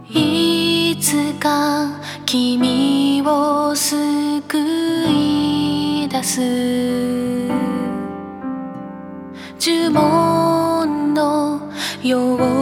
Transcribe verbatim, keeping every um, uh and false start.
いつか君を救い出す呪文のよう